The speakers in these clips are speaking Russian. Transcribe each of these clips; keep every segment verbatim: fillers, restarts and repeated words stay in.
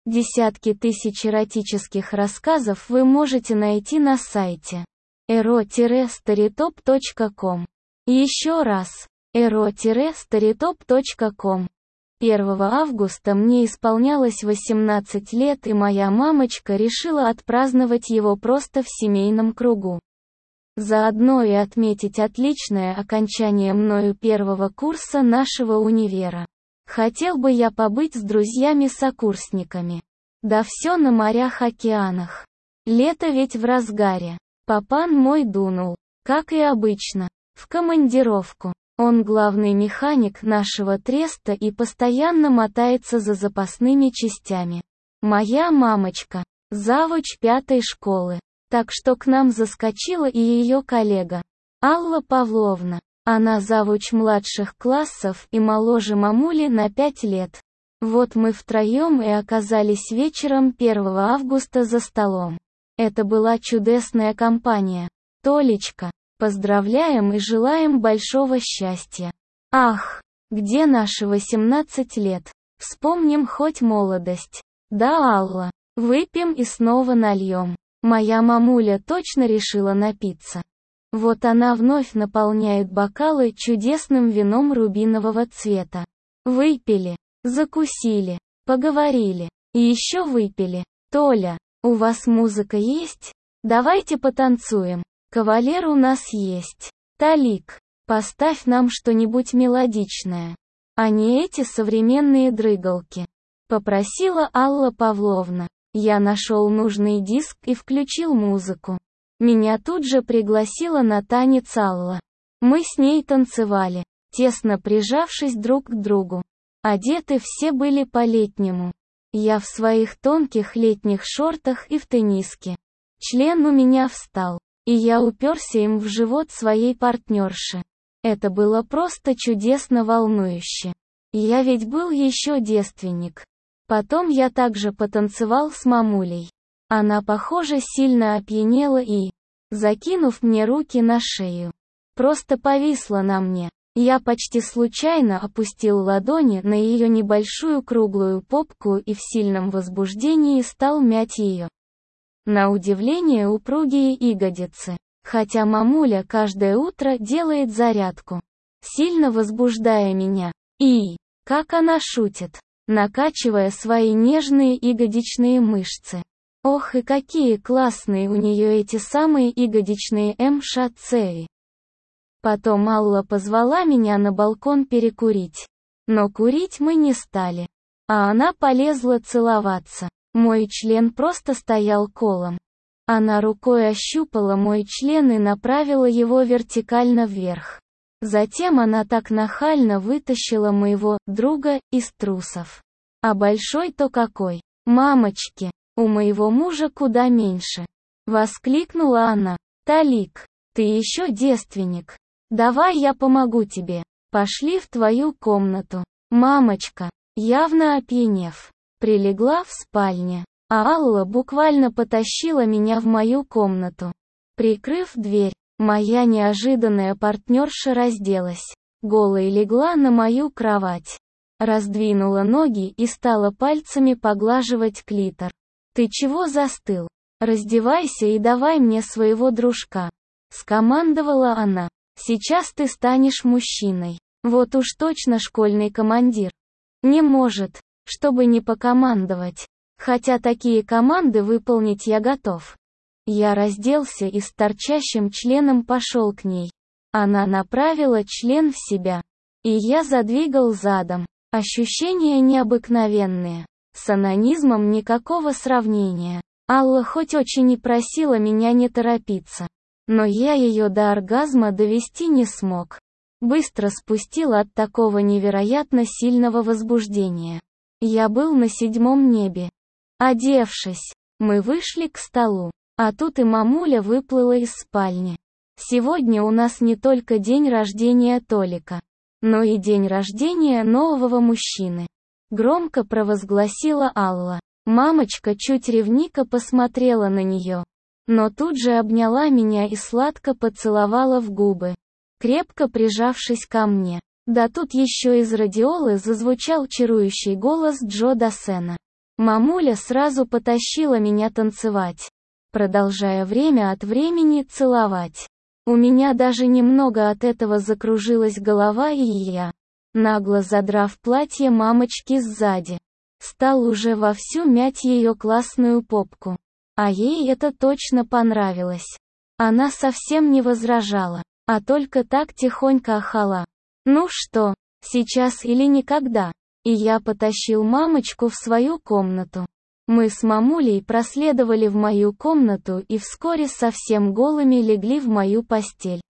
Десятки тысяч эротических рассказов вы можете найти на сайте эро старитоп точка ком. Еще раз, эро старитоп точка ком. первого августа мне исполнялось восемнадцать лет, и моя мамочка решила отпраздновать его просто в семейном кругу. Заодно и отметить отличное окончание мною первого курса нашего универа. Хотел бы я побыть с друзьями-сокурсниками. Да все на морях-океанах. Лето ведь в разгаре. Папан мой дунул, как и обычно, в командировку. Он главный механик нашего треста и постоянно мотается за запасными частями. Моя мамочка – завуч пятой школы. Так что к нам заскочила и ее коллега, Алла Павловна. Она завуч младших классов и моложе мамули на пять лет. Вот мы втроем и оказались вечером первого августа за столом. Это была чудесная компания. Толечка, поздравляем и желаем большого счастья. Ах, где наши восемнадцать лет? Вспомним хоть молодость. Да, Алла, выпьем и снова нальем. Моя мамуля точно решила напиться. Вот она вновь наполняет бокалы чудесным вином рубинового цвета. Выпили, закусили, поговорили, и еще выпили. Толя, у вас музыка есть? Давайте потанцуем. Кавалер у нас есть. Талик, поставь нам что-нибудь мелодичное. А не эти современные дрыгалки. Попросила Алла Павловна. Я нашел нужный диск и включил музыку. Меня тут же пригласила на танец Алла. Мы с ней танцевали, тесно прижавшись друг к другу. Одеты все были по-летнему. Я в своих тонких летних шортах и в тенниске. Член у меня встал, и я уперся им в живот своей партнерши. Это было просто чудесно волнующе. Я ведь был еще девственник. Потом я также потанцевал с мамулей. Она, похоже, сильно опьянела и, закинув мне руки на шею, просто повисла на мне. Я почти случайно опустил ладони на ее небольшую круглую попку и в сильном возбуждении стал мять ее. На удивление упругие ягодицы. Хотя мамуля каждое утро делает зарядку, сильно возбуждая меня. И, как она шутит, накачивая свои нежные ягодичные мышцы. Ох, и какие классные у нее эти самые ягодичные мшц. Потом Алла позвала меня на балкон перекурить. Но курить мы не стали. А она полезла целоваться. Мой член просто стоял колом. Она рукой ощупала мой член и направила его вертикально вверх. Затем она так нахально вытащила моего друга из трусов. А большой-то какой! Мамочки! У моего мужа куда меньше. Воскликнула она. Талик, ты еще девственник. Давай я помогу тебе. Пошли в твою комнату. Мамочка, явно опьянев, прилегла в спальне. А Алла буквально потащила меня в мою комнату. Прикрыв дверь, моя неожиданная партнерша разделась. Голой легла на мою кровать. Раздвинула ноги и стала пальцами поглаживать клитор. «Ты чего застыл? Раздевайся и давай мне своего дружка», — скомандовала она. «Сейчас ты станешь мужчиной. Вот уж точно школьный командир. Не может, чтобы не покомандовать. Хотя такие команды выполнить я готов». Я разделся и с торчащим членом пошел к ней. Она направила член в себя. И я задвигал задом. Ощущения необыкновенные. С онанизмом никакого сравнения. Алла хоть очень и просила меня не торопиться. Но я ее до оргазма довести не смог. Быстро спустил от такого невероятно сильного возбуждения. Я был на седьмом небе. Одевшись, мы вышли к столу. А тут и мамуля выплыла из спальни. Сегодня у нас не только день рождения Толика, но и день рождения нового мужчины. Громко провозгласила Алла. Мамочка чуть ревнико посмотрела на нее. Но тут же обняла меня и сладко поцеловала в губы, крепко прижавшись ко мне. Да тут еще из радиолы зазвучал чарующий голос Джо Дассена. Мамуля сразу потащила меня танцевать, продолжая время от времени целовать. У меня даже немного от этого закружилась голова, и я, нагло задрав платье мамочки сзади, стал уже вовсю мять ее классную попку. А ей это точно понравилось. Она совсем не возражала, а только так тихонько ахала. Ну что, сейчас или никогда? И я потащил мамочку в свою комнату. Мы с мамулей проследовали в мою комнату и вскоре совсем голыми легли в мою постель.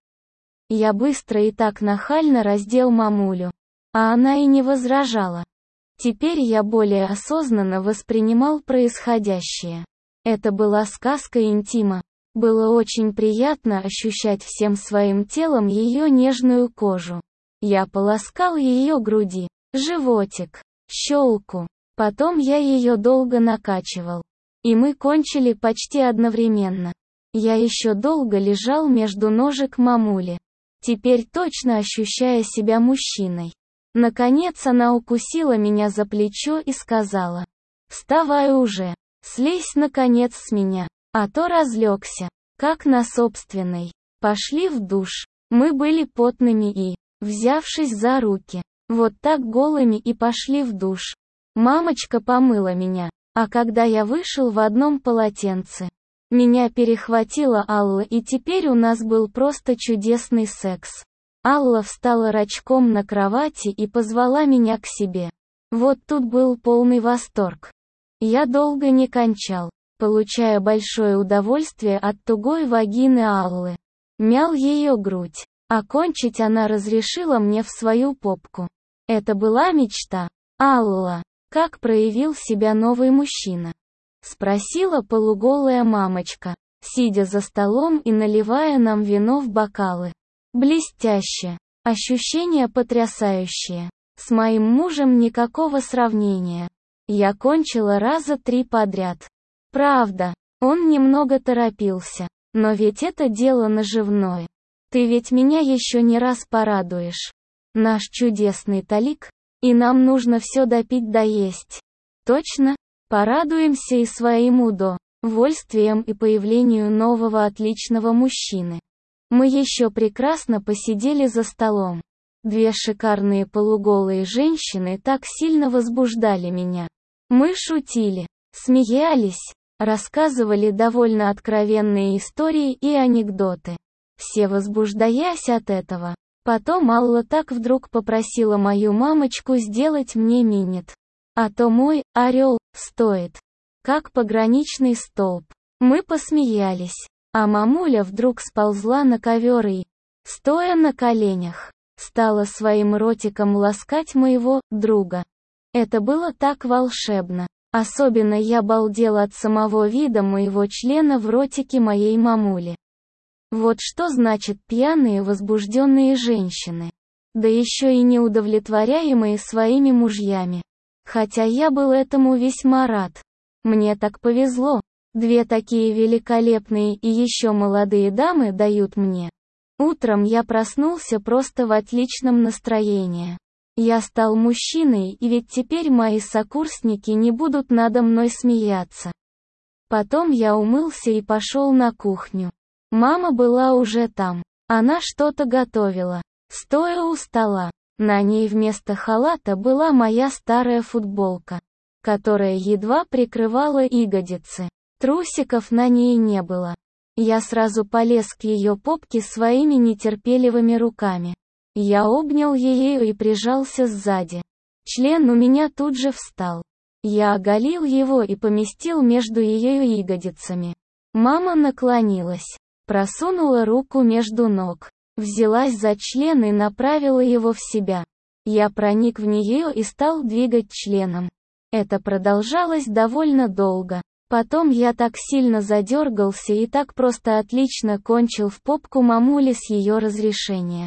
Я быстро и так нахально раздел мамулю, а она и не возражала. Теперь я более осознанно воспринимал происходящее. Это была сказка интима. Было очень приятно ощущать всем своим телом ее нежную кожу. Я полоскал ее груди, животик, щелку. Потом я ее долго накачивал. И мы кончили почти одновременно. Я еще долго лежал между ножек мамули, теперь точно ощущая себя мужчиной. Наконец она укусила меня за плечо и сказала: «Вставай уже, слезь наконец с меня, а то разлегся, как на собственной». Пошли в душ. Мы были потными и, взявшись за руки, вот так голыми и пошли в душ. Мамочка помыла меня, а когда я вышел в одном полотенце, меня перехватила Алла, и теперь у нас был просто чудесный секс. Алла встала рачком на кровати и позвала меня к себе. Вот тут был полный восторг. Я долго не кончал, получая большое удовольствие от тугой вагины Аллы. Мял ее грудь, а кончить она разрешила мне в свою попку. Это была мечта. «Алла, как проявил себя новый мужчина?» — спросила полуголая мамочка, сидя за столом и наливая нам вино в бокалы. «Блестяще. Ощущения потрясающие. С моим мужем никакого сравнения. Я кончила раза три подряд. Правда, он немного торопился, но ведь это дело наживное. Ты ведь меня еще не раз порадуешь. Наш чудесный Толик, и нам нужно все допить доесть. Точно? Порадуемся и своим удовольствием и появлению нового отличного мужчины». Мы еще прекрасно посидели за столом. Две шикарные полуголые женщины так сильно возбуждали меня. Мы шутили, смеялись, рассказывали довольно откровенные истории и анекдоты, все возбуждаясь от этого. Потом Алла так вдруг попросила мою мамочку сделать мне минет. А то мой орел стоит как пограничный столб. Мы посмеялись, а мамуля вдруг сползла на ковер и, стоя на коленях, стала своим ротиком ласкать моего друга. Это было так волшебно. Особенно я балдел от самого вида моего члена в ротике моей мамули. Вот что значит пьяные возбужденные женщины. Да еще и неудовлетворяемые своими мужьями. Хотя я был этому весьма рад. Мне так повезло. Две такие великолепные и еще молодые дамы дают мне. Утром я проснулся просто в отличном настроении. Я стал мужчиной, и ведь теперь мои сокурсники не будут надо мной смеяться. Потом я умылся и пошел на кухню. Мама была уже там. Она что-то готовила. Стоя у стола, на ней вместо халата была моя старая футболка, которая едва прикрывала ягодицы. Трусиков на ней не было. Я сразу полез к ее попке своими нетерпеливыми руками. Я обнял ее и прижался сзади. Член у меня тут же встал. Я оголил его и поместил между ее ягодицами. Мама наклонилась, просунула руку между ног, взялась за член и направила его в себя. Я проник в нее и стал двигать членом. Это продолжалось довольно долго. Потом я так сильно задергался и так просто отлично кончил в попку мамули с ее разрешения.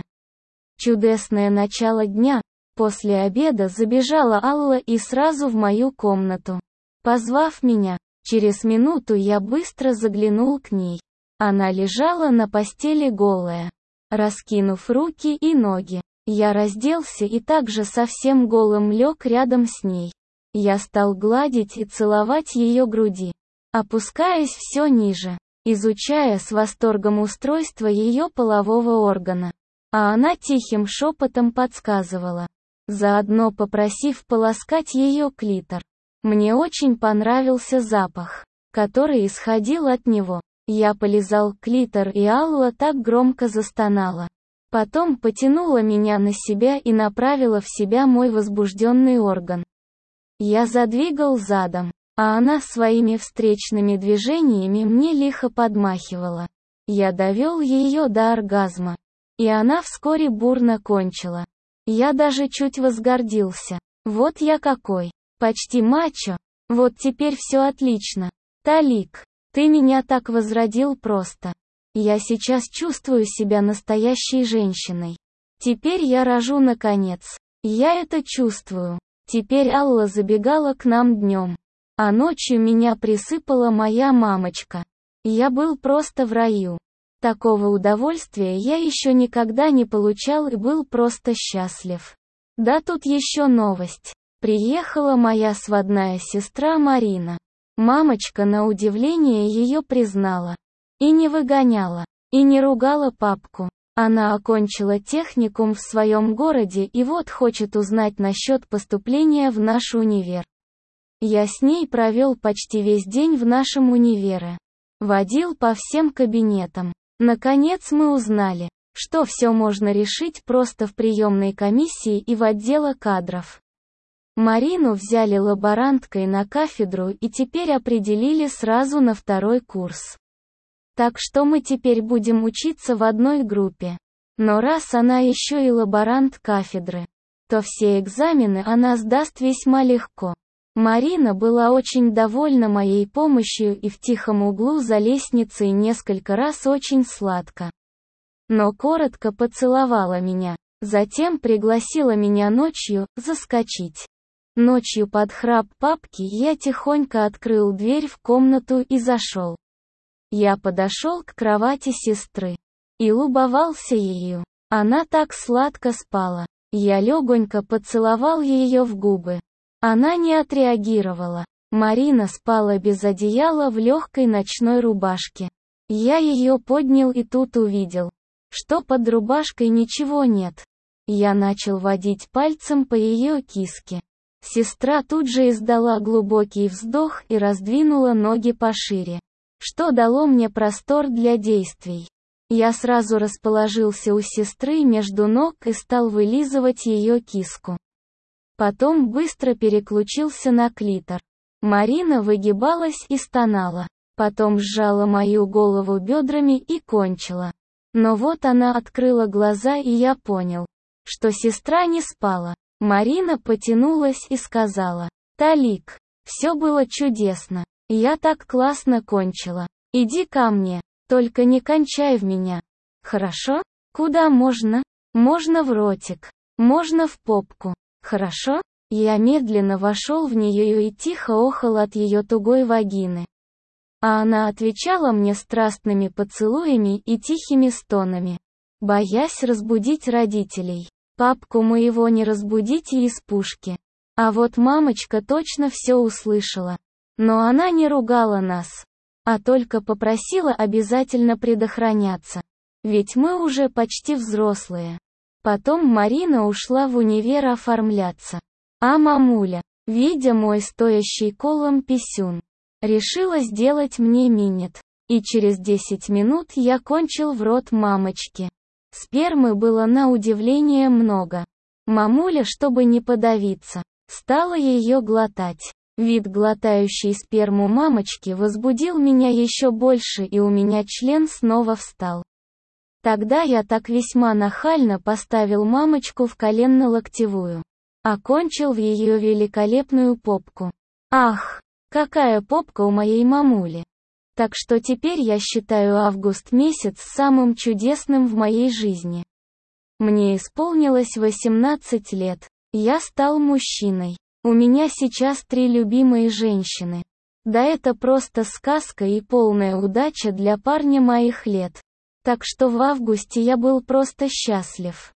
Чудесное начало дня. После обеда забежала Алла и сразу в мою комнату, позвав меня. Через минуту я быстро заглянул к ней. Она лежала на постели голая, раскинув руки и ноги. Я разделся и также совсем голым лег рядом с ней. Я стал гладить и целовать ее груди, опускаясь все ниже, изучая с восторгом устройство ее полового органа. А она тихим шепотом подсказывала, заодно попросив поласкать ее клитор. Мне очень понравился запах, который исходил от него. Я полизал клитор, и Алла так громко застонала. Потом потянула меня на себя и направила в себя мой возбужденный орган. Я задвигал задом, а она своими встречными движениями мне лихо подмахивала. Я довел ее до оргазма, и она вскоре бурно кончила. Я даже чуть возгордился. Вот я какой. Почти мачо. Вот теперь все отлично. Талик, ты меня так возродил просто. Я сейчас чувствую себя настоящей женщиной. Теперь я рожу наконец. Я это чувствую. Теперь Алла забегала к нам днем. А ночью меня присыпала моя мамочка. Я был просто в раю. Такого удовольствия я еще никогда не получал и был просто счастлив. Да тут еще новость. Приехала моя сводная сестра Марина. Мамочка на удивление ее признала. И не выгоняла. И не ругала папку. Она окончила техникум в своем городе и вот хочет узнать насчет поступления в наш универ. Я с ней провел почти весь день в нашем универе. Водил по всем кабинетам. Наконец мы узнали, что все можно решить просто в приемной комиссии и в отделе кадров. Марину взяли лаборанткой на кафедру и теперь определили сразу на второй курс. Так что мы теперь будем учиться в одной группе. Но раз она еще и лаборант кафедры, то все экзамены она сдаст весьма легко. Марина была очень довольна моей помощью и в тихом углу за лестницей несколько раз очень сладко, но коротко поцеловала меня. Затем пригласила меня ночью заскочить. Ночью под храп папки я тихонько открыл дверь в комнату и зашел. Я подошел к кровати сестры и любовался ею. Она так сладко спала. Я легонько поцеловал ее в губы. Она не отреагировала. Марина спала без одеяла в легкой ночной рубашке. Я ее поднял и тут увидел, что под рубашкой ничего нет. Я начал водить пальцем по ее киске. Сестра тут же издала глубокий вздох и раздвинула ноги пошире, что дало мне простор для действий. Я сразу расположился у сестры между ног и стал вылизывать ее киску. Потом быстро переключился на клитор. Марина выгибалась и стонала. Потом сжала мою голову бедрами и кончила. Но вот она открыла глаза, и я понял, что сестра не спала. Марина потянулась и сказала: «Талик, все было чудесно. Я так классно кончила. Иди ко мне, только не кончай в меня. Хорошо? Куда можно? Можно в ротик. Можно в попку. Хорошо?» Я медленно вошел в нее и тихо охал от ее тугой вагины. А она отвечала мне страстными поцелуями и тихими стонами, боясь разбудить родителей. Папку моего не разбудите из пушки. А вот мамочка точно все услышала. Но она не ругала нас, а только попросила обязательно предохраняться. Ведь мы уже почти взрослые. Потом Марина ушла в универ оформляться. А мамуля, видя мой стоящий колом писюн, решила сделать мне минет. И через десять минут я кончил в рот мамочки. Спермы было на удивление много. Мамуля, чтобы не подавиться, стала ее глотать. Вид глотающей сперму мамочки возбудил меня еще больше, и у меня член снова встал. Тогда я так весьма нахально поставил мамочку в коленно-локтевую. Окончил в ее великолепную попку. Ах, какая попка у моей мамули! Так что теперь я считаю август месяц самым чудесным в моей жизни. Мне исполнилось восемнадцать лет. Я стал мужчиной. У меня сейчас три любимые женщины. Да это просто сказка и полная удача для парня моих лет. Так что в августе я был просто счастлив.